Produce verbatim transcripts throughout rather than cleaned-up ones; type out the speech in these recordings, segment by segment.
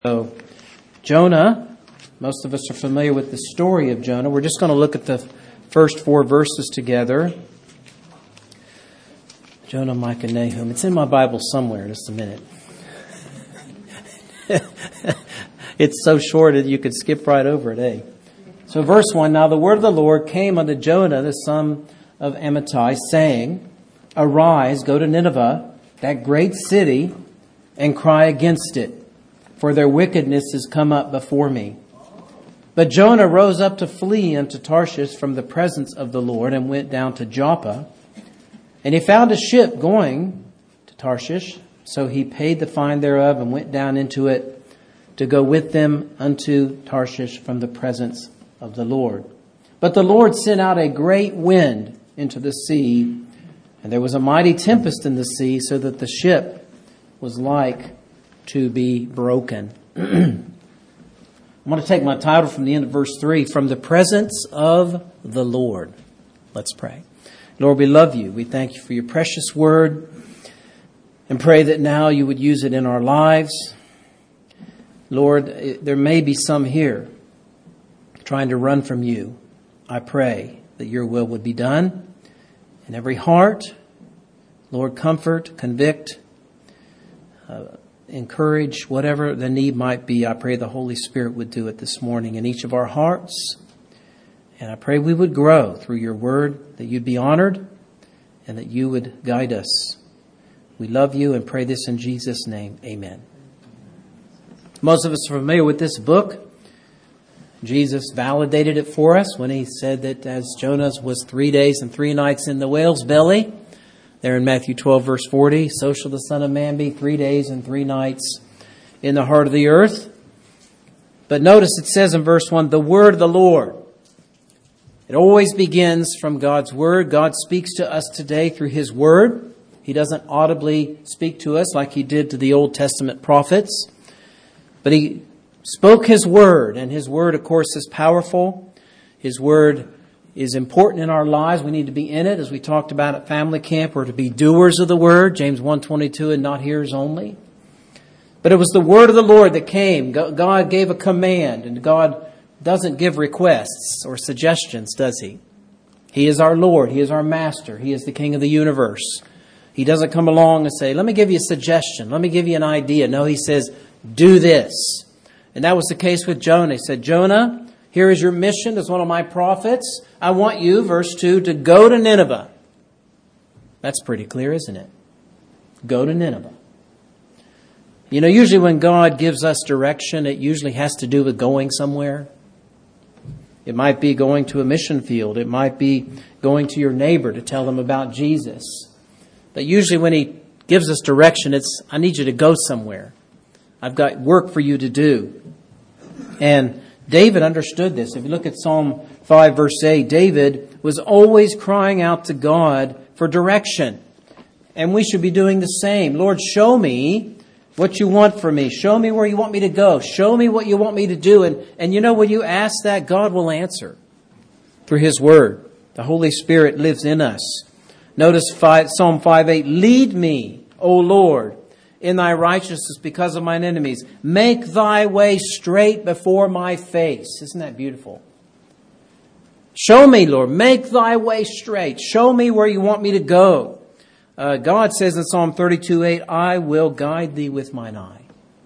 So, Jonah, most of us are familiar with the story of Jonah. We're just going to look at the first four verses together. Jonah, Micah, Nahum. It's in my Bible somewhere. Just a minute. It's so short that you could skip right over it, eh? So verse one, Now the word of the Lord came unto Jonah, the son of Amittai, saying, Arise, go to Nineveh, that great city, and cry against it, for their wickedness is come up before me. But Jonah rose up to flee unto Tarshish from the presence of the Lord, and went down to Joppa. And he found a ship going to Tarshish, so he paid the fine thereof, and went down into it to go with them unto Tarshish from the presence of the Lord. But the Lord sent out a great wind into the sea, and there was a mighty tempest in the sea, so that the ship was like to be broken. I'm going to take my title from the end of verse three, From the Presence of the Lord. Let's pray. Lord, we love you. We thank you for your precious word, and pray that now you would use it in our lives. Lord, there may be some here trying to run from you. I pray that your will would be done in every heart. Lord, comfort, convict, uh, encourage, whatever the need might be. I pray the Holy Spirit would do it this morning in each of our hearts. And I pray we would grow through your word, that you'd be honored, and that you would guide us. We love you and pray this in Jesus' name. Amen. Most of us are familiar with this book. Jesus validated it for us when he said that as Jonah was three days and three nights in the whale's belly, there in Matthew twelve, verse forty, so shall the Son of Man be three days and three nights in the heart of the earth. But notice it says in verse one, the word of the Lord. It always begins from God's word. God speaks to us today through his word. He doesn't audibly speak to us like he did to the Old Testament prophets. But he spoke his word, and his word, of course, is powerful. His word is important in our lives. We need to be in it, as we talked about at family camp. We're to be doers of the word, James one twenty-two, and not hearers only. But it was the word of the Lord that came. God gave a command, and God doesn't give requests or suggestions, does he? He is our Lord. He is our master. He is the King of the universe. He doesn't come along and say, let me give you a suggestion. Let me give you an idea. No, he says, do this. And that was the case with Jonah. He said, Jonah, here is your mission as one of my prophets. I want you, verse two, to go to Nineveh. That's pretty clear, isn't it? Go to Nineveh. You know, usually when God gives us direction, it usually has to do with going somewhere. It might be going to a mission field. It might be going to your neighbor to tell them about Jesus. But usually when he gives us direction, it's, I need you to go somewhere. I've got work for you to do. And David understood this. If you look at Psalm five, verse eight, David was always crying out to God for direction. And we should be doing the same. Lord, show me what you want from me. Show me where you want me to go. Show me what you want me to do. And, and you know, when you ask that, God will answer through his word. The Holy Spirit lives in us. Notice five, Psalm five eight, lead me, O Lord, in thy righteousness because of mine enemies. Make thy way straight before my face. Isn't that beautiful? Show me, Lord. Make thy way straight. Show me where you want me to go. Uh, God says in Psalm thirty-two eight, I will guide thee with mine eye.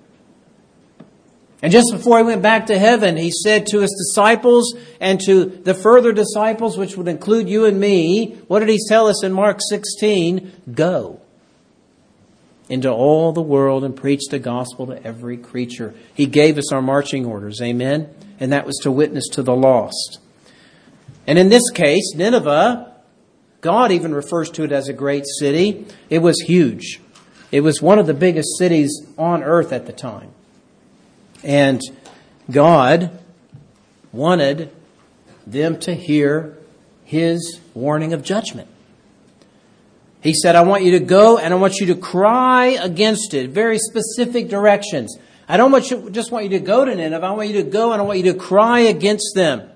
And just before he went back to heaven, he said to his disciples and to the further disciples, which would include you and me, what did he tell us in Mark sixteen? Go into all the world and preach the gospel to every creature. He gave us our marching orders, amen? And that was to witness to the lost. And in this case, Nineveh, God even refers to it as a great city. It was huge. It was one of the biggest cities on earth at the time. And God wanted them to hear his warning of judgment. He said, I want you to go and I want you to cry against it. Very specific directions. I don't want you, just want you to go to Nineveh. I want you to go and I want you to cry against them.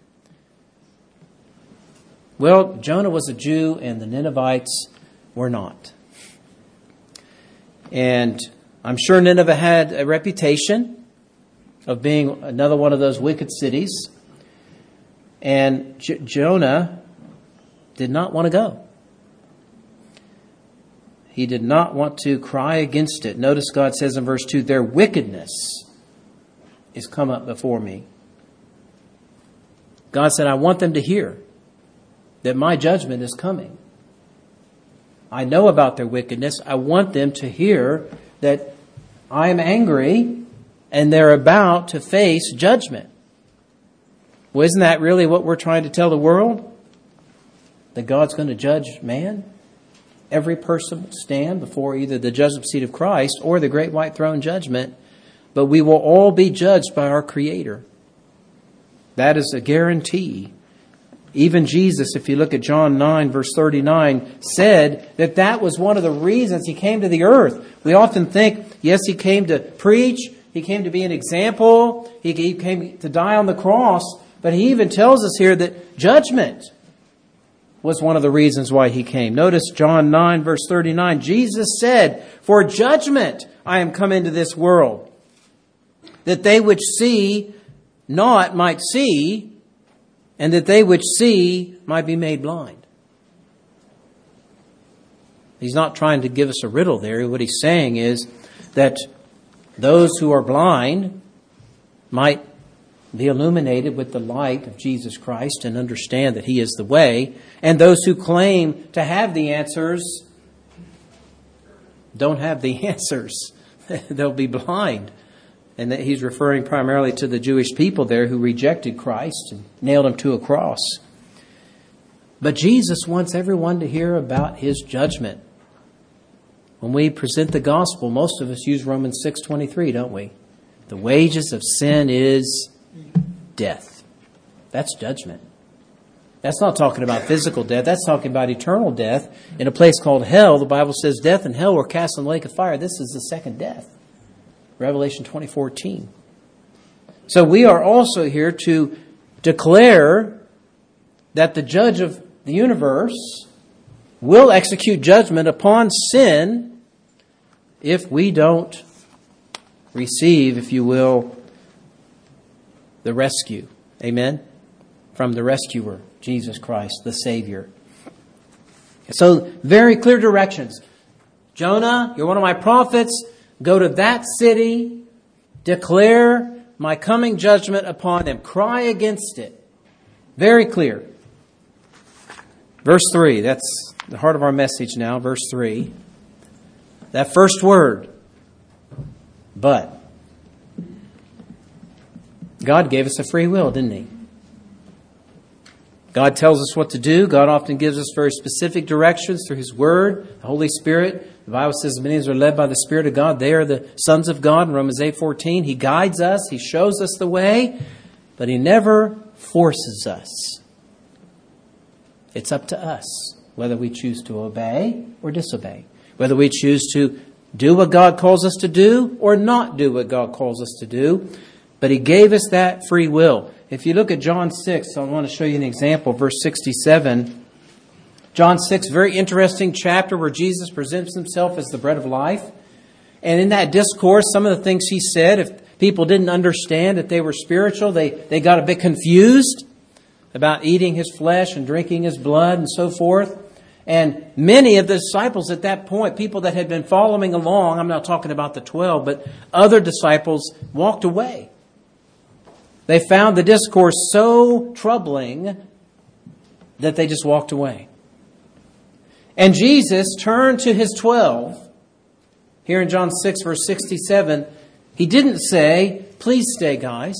Well, Jonah was a Jew and the Ninevites were not. And I'm sure Nineveh had a reputation of being another one of those wicked cities. And J- Jonah did not want to go. He did not want to cry against it. Notice God says in verse two, their wickedness is come up before me. God said, I want them to hear that my judgment is coming. I know about their wickedness. I want them to hear that I am angry and they're about to face judgment. Well, isn't that really what we're trying to tell the world? That God's going to judge man? Every person will stand before either the judgment seat of Christ or the great white throne judgment, but we will all be judged by our Creator. That is a guarantee. Even Jesus, if you look at John nine, verse thirty-nine, said that that was one of the reasons He came to the earth. We often think, yes, He came to preach, He came to be an example, He came to die on the cross, but He even tells us here that judgment was one of the reasons why He came. Notice John nine, verse thirty-nine, Jesus said, for judgment I am come into this world, that they which see not might see, and that they which see might be made blind. He's not trying to give us a riddle there. What He's saying is that those who are blind might be illuminated with the light of Jesus Christ and understand that He is the way. And those who claim to have the answers don't have the answers. They'll be blind. And that He's referring primarily to the Jewish people there who rejected Christ and nailed Him to a cross. But Jesus wants everyone to hear about His judgment. When we present the gospel, most of us use Romans six twenty-three, don't we? The wages of sin is death. That's judgment. That's not talking about physical death. That's talking about eternal death in a place called hell. The Bible says death and hell were cast in the lake of fire. This is the second death. Revelation twenty fourteen. So we are also here to declare that the judge of the universe will execute judgment upon sin if we don't receive, if you will, the rescue. Amen? From the rescuer, Jesus Christ, the Savior. So, very clear directions. Jonah, you're one of my prophets. Go to that city. Declare my coming judgment upon them. Cry against it. Very clear. Verse three. That's the heart of our message now. Verse three. That first word. But. God gave us a free will, didn't He? God tells us what to do. God often gives us very specific directions through His Word, the Holy Spirit. The Bible says many as are led by the Spirit of God, they are the sons of God in Romans eight fourteen. He guides us. He shows us the way, but He never forces us. It's up to us whether we choose to obey or disobey, whether we choose to do what God calls us to do or not do what God calls us to do. But He gave us that free will. If you look at John six, I want to show you an example, verse sixty-seven. John six, very interesting chapter where Jesus presents Himself as the bread of life. And in that discourse, some of the things He said, if people didn't understand that they were spiritual, they, they got a bit confused about eating His flesh and drinking His blood and so forth. And many of the disciples at that point, people that had been following along, I'm not talking about the twelve, but other disciples walked away. They found the discourse so troubling that they just walked away. And Jesus turned to His twelve. Here in John six, verse sixty-seven, He didn't say, please stay, guys.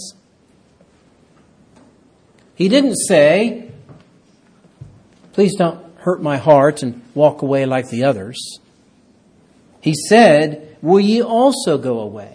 He didn't say, please don't hurt my heart and walk away like the others. He said, will ye also go away?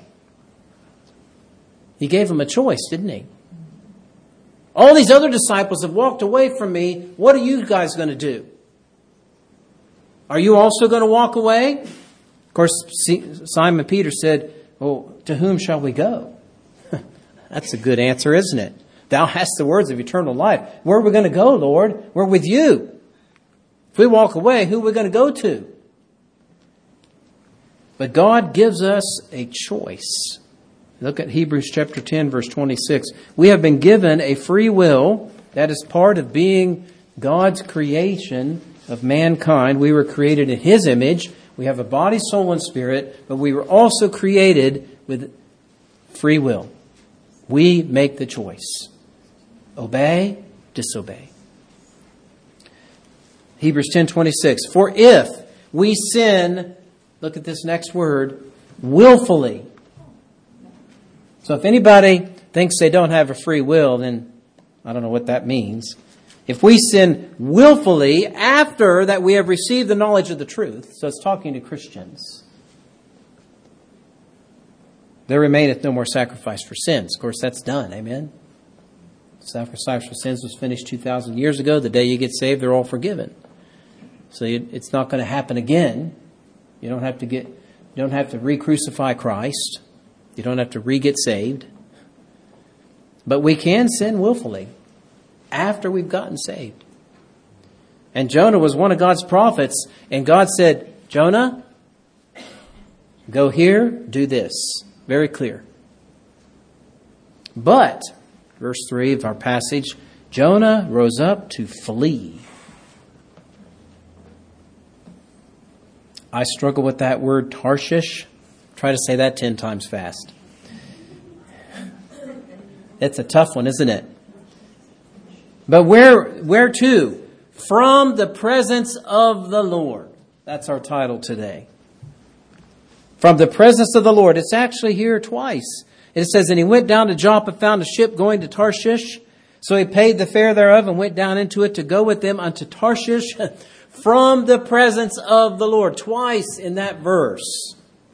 He gave them a choice, didn't He? All these other disciples have walked away from me. What are you guys going to do? Are you also going to walk away? Of course, Simon Peter said, well, to whom shall we go? That's a good answer, isn't it? Thou hast the words of eternal life. Where are we going to go, Lord? We're with you. If we walk away, who are we going to go to? But God gives us a choice. Look at Hebrews chapter ten, verse twenty-six. We have been given a free will. That is part of being God's creation of mankind. We were created in His image. We have a body, soul, and spirit, but we were also created with free will. We make the choice. Obey, disobey. Hebrews ten twenty-six. For if we sin, look at this next word, willfully. So if anybody thinks they don't have a free will, then I don't know what that means. If we sin willfully after that we have received the knowledge of the truth, so it's talking to Christians, there remaineth no more sacrifice for sins. Of course, that's done. Amen. Sacrifice for sins was finished two thousand years ago. The day you get saved, they're all forgiven. So it's not going to happen again. You don't have to get, you don't have to re-crucify Christ. You don't have to re-get saved. But we can sin willfully after we've gotten saved. And Jonah was one of God's prophets, and God said, Jonah, go here, do this. Very clear. But, verse three of our passage, Jonah rose up to flee. I struggle with that word, Tarshish. Try to say that ten times fast. It's a tough one, isn't it? But where, where to? From the presence of the Lord. That's our title today. From the presence of the Lord. It's actually here twice. It says, and he went down to Joppa, found a ship going to Tarshish. So he paid the fare thereof and went down into it to go with them unto Tarshish from the presence of the Lord. Twice in that verse.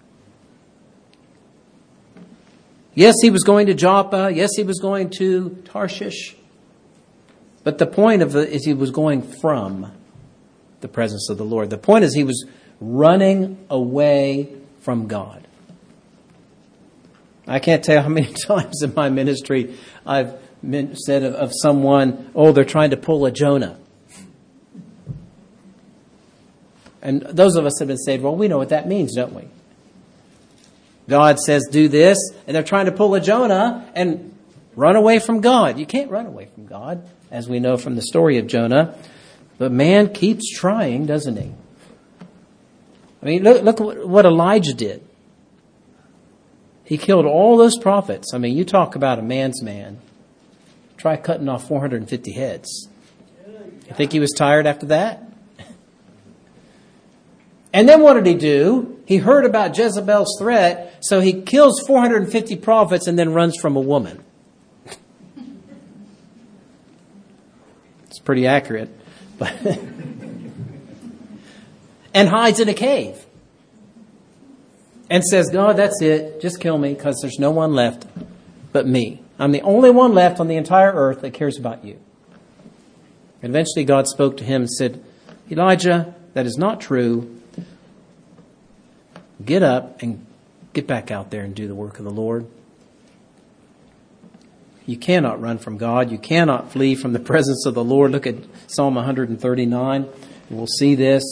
Yes, he was going to Joppa. Yes, he was going to Tarshish. But the point of it is he was going from the presence of the Lord. The point is he was running away from God. I can't tell how many times in my ministry I've said of, of someone, oh, they're trying to pull a Jonah. And those of us have been saved, well, we know what that means, don't we? God says, do this, and they're trying to pull a Jonah and run away from God. You can't run away from God, as we know from the story of Jonah. But man keeps trying, doesn't he? I mean, look, look what Elijah did. He killed all those prophets. I mean, you talk about a man's man. Try cutting off four hundred fifty heads. You think he was tired after that? And then what did he do? He heard about Jezebel's threat, so he kills four hundred fifty prophets and then runs from a woman. It's pretty accurate. But and hides in a cave. And says, God, that's it. Just kill me because there's no one left but me. I'm the only one left on the entire earth that cares about you. And eventually God spoke to him and said, Elijah, that is not true. Get up and get back out there and do the work of the Lord. You cannot run from God. You cannot flee from the presence of the Lord. Look at Psalm one thirty-nine. And we'll see this.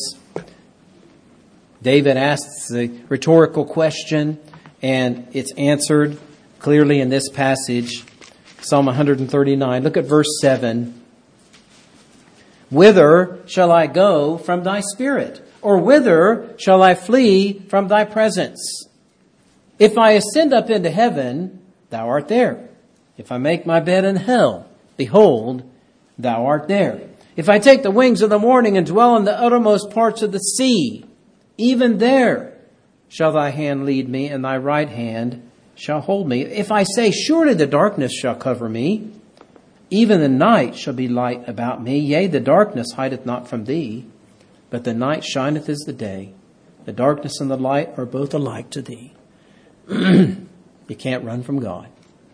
David asks the rhetorical question, and it's answered clearly in this passage. Psalm one thirty-nine. Look at verse seven. Whither shall I go from thy spirit? Or whither shall I flee from thy presence? If I ascend up into heaven, thou art there. If I make my bed in hell, behold, thou art there. If I take the wings of the morning and dwell in the uttermost parts of the sea, even there shall thy hand lead me, and thy right hand shall hold me. If I say, surely the darkness shall cover me, even the night shall be light about me. Yea, the darkness hideth not from thee, but the night shineth as the day. The darkness and the light are both alike to thee. You can't run from God.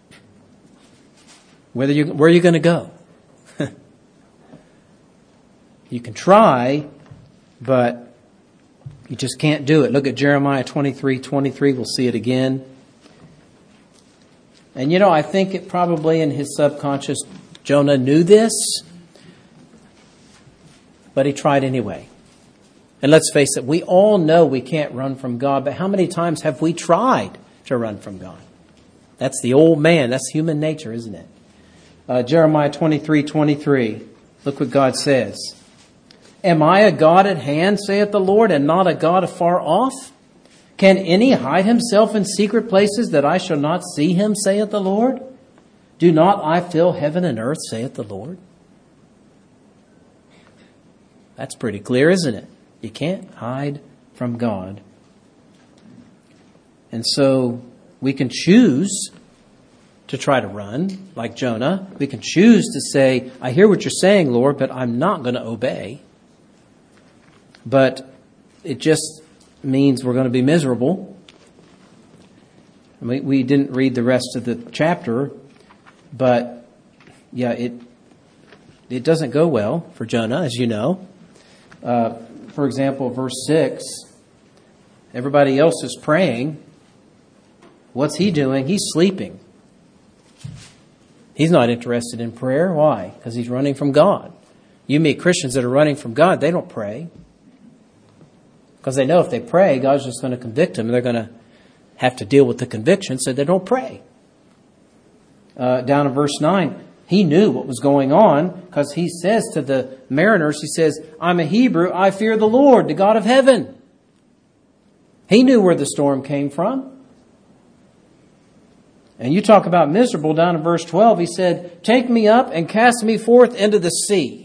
Whether you, where are you going to go? You can try, but you just can't do it. Look at Jeremiah twenty-three twenty-three. We'll see it again. And you know, I think it probably in his subconscious, Jonah knew this, but he tried anyway. And let's face it, we all know we can't run from God, but how many times have we tried to run from God? That's the old man. That's human nature, isn't it? Uh, Jeremiah twenty-three twenty-three. Look what God says. Am I a God at hand, saith the Lord, and not a God afar off? Can any hide himself in secret places that I shall not see him, saith the Lord? Do not I fill heaven and earth, saith the Lord? That's pretty clear, isn't it? You can't hide from God. And so we can choose to try to run like Jonah. We can choose to say, I hear what you're saying, Lord, but I'm not going to obey. But it just means we're going to be miserable. We, we didn't read the rest of the chapter, but yeah, it it doesn't go well for Jonah, as you know. Uh, for example, verse six, everybody else is praying. What's he doing? He's sleeping. He's not interested in prayer. Why? Because he's running from God. You meet Christians that are running from God, they don't pray. Because they know if they pray, God's just going to convict them, and they're going to have to deal with the conviction, so they don't pray. Uh, down in verse nine, he knew what was going on, because he says to the mariners, he says, I'm a Hebrew, I fear the Lord, the God of heaven. He knew where the storm came from. And you talk about miserable, down in verse twelve, he said, take me up and cast me forth into the sea.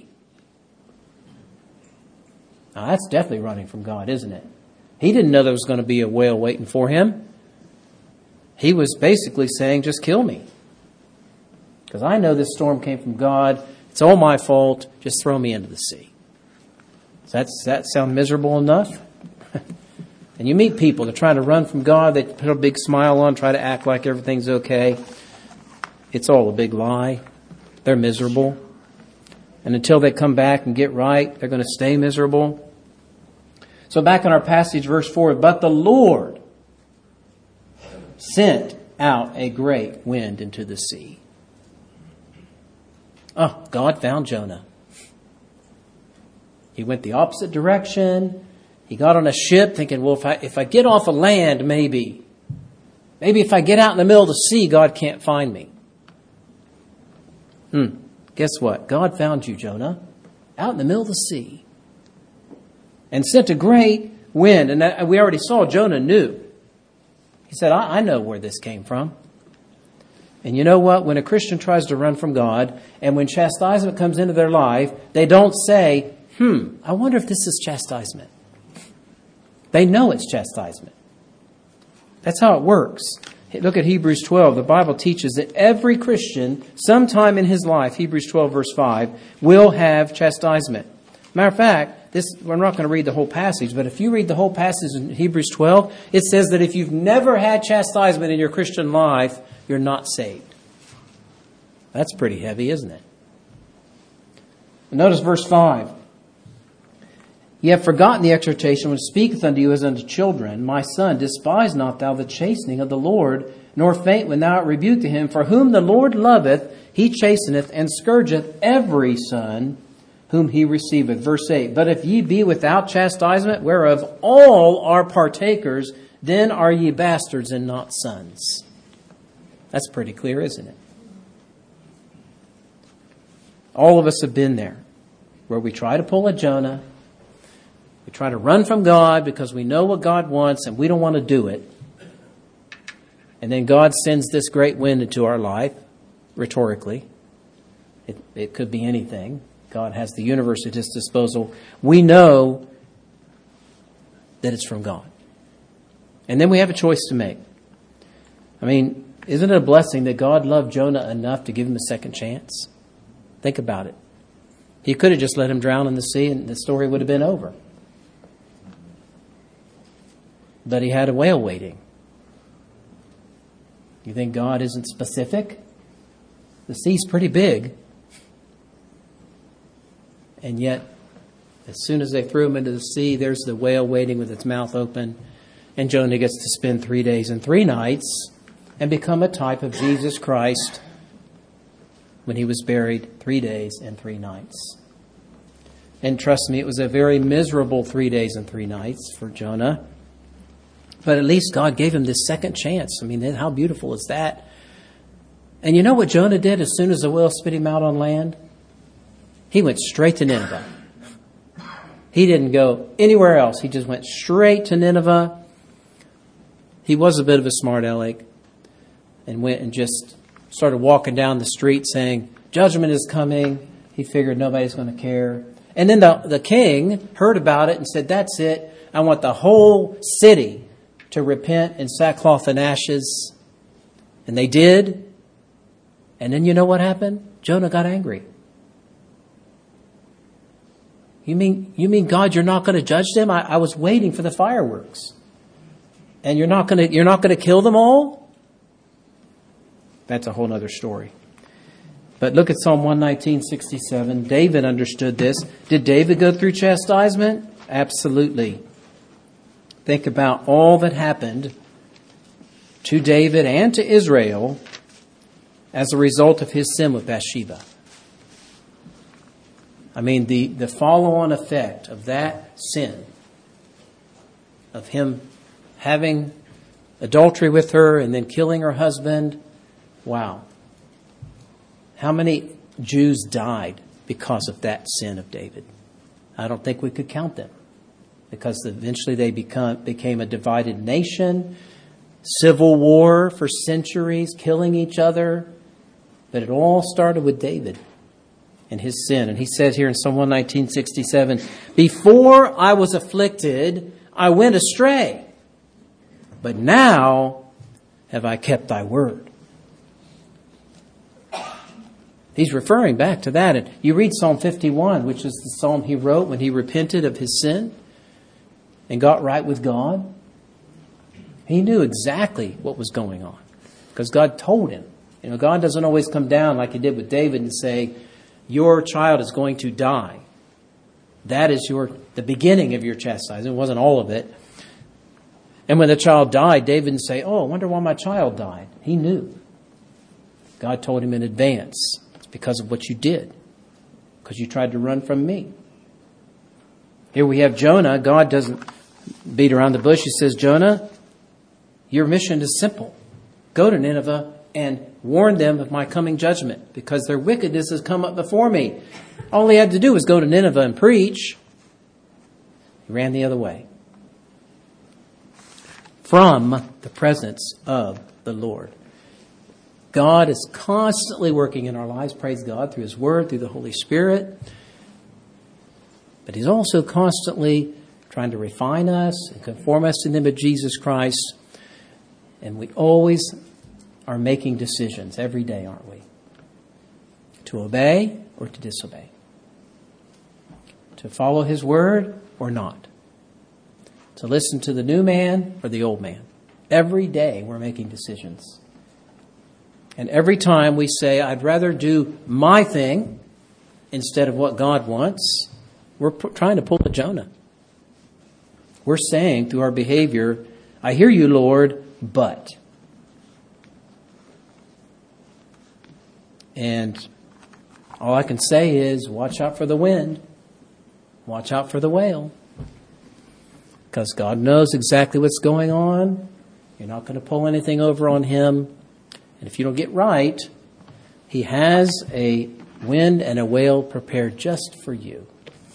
Now, that's definitely running from God, isn't it? He didn't know there was going to be a whale waiting for him. He was basically saying, just kill me. Because I know this storm came from God. It's all my fault. Just throw me into the sea. Does that, does that sound miserable enough? And you meet people, they're trying to run from God. They put a big smile on, try to act like everything's okay. It's all a big lie. They're miserable. And until they come back and get right, they're going to stay miserable. So back in our passage, verse four, but the Lord sent out a great wind into the sea. Oh, God found Jonah. He went the opposite direction. He got on a ship thinking, well, if I, if I get off of land, maybe. Maybe if I get out in the middle of the sea, God can't find me. Hmm. Guess what? God found you, Jonah, out in the middle of the sea. And sent a great wind. And that, we already saw Jonah knew. He said, I, I know where this came from. And you know what? When a Christian tries to run from God, and when chastisement comes into their life, they don't say, hmm, I wonder if this is chastisement. They know it's chastisement. That's how it works. Look at Hebrews twelve. The Bible teaches that every Christian, sometime in his life, Hebrews twelve verse five, will have chastisement. Matter of fact, this we're not going to read the whole passage, but if you read the whole passage in Hebrews twelve, it says that if you've never had chastisement in your Christian life, you're not saved. That's pretty heavy, isn't it? Notice verse five. Ye have forgotten the exhortation which speaketh unto you as unto children. My son, despise not thou the chastening of the Lord, nor faint when thou art rebuked of him. For whom the Lord loveth, he chasteneth, and scourgeth every son whom he receiveth. Verse eight, but if ye be without chastisement, whereof all are partakers, then are ye bastards and not sons. That's pretty clear, isn't it? All of us have been there, where we try to pull a Jonah. We try to run from God because we know what God wants and we don't want to do it. And then God sends this great wind into our life, rhetorically. It, it could be anything. God has the universe at his disposal. We know that it's from God. And then we have a choice to make. I mean, isn't it a blessing that God loved Jonah enough to give him a second chance? Think about it. He could have just let him drown in the sea and the story would have been over. But he had a whale waiting. You think God isn't specific? The sea's pretty big. And yet, as soon as they threw him into the sea, there's the whale waiting with its mouth open. And Jonah gets to spend three days and three nights and become a type of Jesus Christ when he was buried three days and three nights. And trust me, it was a very miserable three days and three nights for Jonah. But at least God gave him this second chance. I mean, how beautiful is that? And you know what Jonah did as soon as the whale spit him out on land? He went straight to Nineveh. He didn't go anywhere else. He just went straight to Nineveh. He was a bit of a smart aleck and went and just started walking down the street saying, judgment is coming. He figured nobody's going to care. And then the, the king heard about it and said, that's it. I want the whole city to repent in sackcloth and ashes. And they did. And then you know what happened? Jonah got angry. You mean, you mean God, you're not going to judge them? I, I was waiting for the fireworks. And you're not going to, you're not going to kill them all? That's a whole other story. But look at Psalm one nineteen, sixty-seven. David understood this. Did David go through chastisement? Absolutely. Think about all that happened to David and to Israel as a result of his sin with Bathsheba. I mean, the, the follow-on effect of that sin, of him having adultery with her and then killing her husband, wow. How many Jews died because of that sin of David? I don't think we could count them, because eventually they become, became a divided nation, civil war for centuries, killing each other. But it all started with David and his sin. And he says here in Psalm one nineteen, sixty-seven, before I was afflicted, I went astray, but now have I kept thy word. He's referring back to that. And you read Psalm fifty-one, which is the psalm he wrote when he repented of his sin and got right with God. He knew exactly what was going on because God told him. You know, God doesn't always come down like he did with David and say, your child is going to die. That is your the beginning of your chastisement. It wasn't all of it. And when the child died, David didn't say, oh, I wonder why my child died. He knew. God told him in advance. It's because of what you did. Because you tried to run from me. Here we have Jonah. God doesn't beat around the bush. He says, Jonah, your mission is simple. Go to Nineveh and warn them of my coming judgment, because their wickedness has come up before me. All he had to do was go to Nineveh and preach. He ran the other way from the presence of the Lord. God is constantly working in our lives, praise God, through his word, through the Holy Spirit. But he's also constantly trying to refine us and conform us to the image of Jesus Christ. And we always are making decisions every day, aren't we? To obey or to disobey. To follow his word or not. To listen to the new man or the old man. Every day we're making decisions. And every time we say, I'd rather do my thing instead of what God wants, we're p- trying to pull a Jonah. We're saying through our behavior, I hear you, Lord, but. And all I can say is, watch out for the wind. Watch out for the whale. Because God knows exactly what's going on. You're not going to pull anything over on him. And if you don't get right, he has a wind and a whale prepared just for you.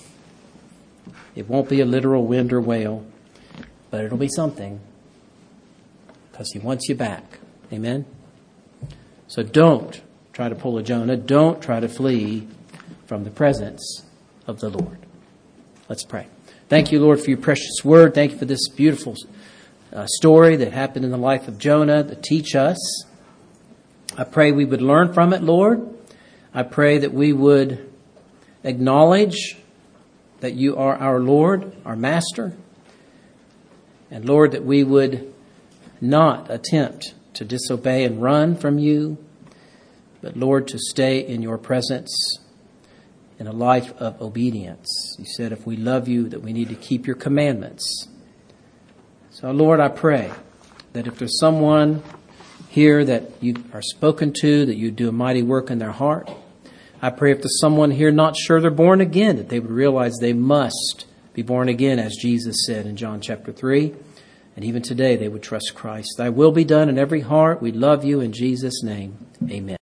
It won't be a literal wind or whale, but it'll be something. Because he wants you back. Amen? So don't try to pull a Jonah. Don't try to flee from the presence of the Lord. Let's pray. Thank you, Lord, for your precious word. Thank you for this beautiful uh, story that happened in the life of Jonah to teach us. I pray we would learn from it, Lord. I pray that we would acknowledge that you are our Lord, our Master. And Lord, that we would not attempt to disobey and run from you, but Lord, to stay in your presence in a life of obedience. You said if we love you, that we need to keep your commandments. So Lord, I pray that if there's someone here that you are spoken to, that you do a mighty work in their heart. I pray if there's someone here not sure they're born again, that they would realize they must be born again, as Jesus said in John chapter three. And even today they would trust Christ. Thy will be done in every heart. We love you in Jesus' name. Amen.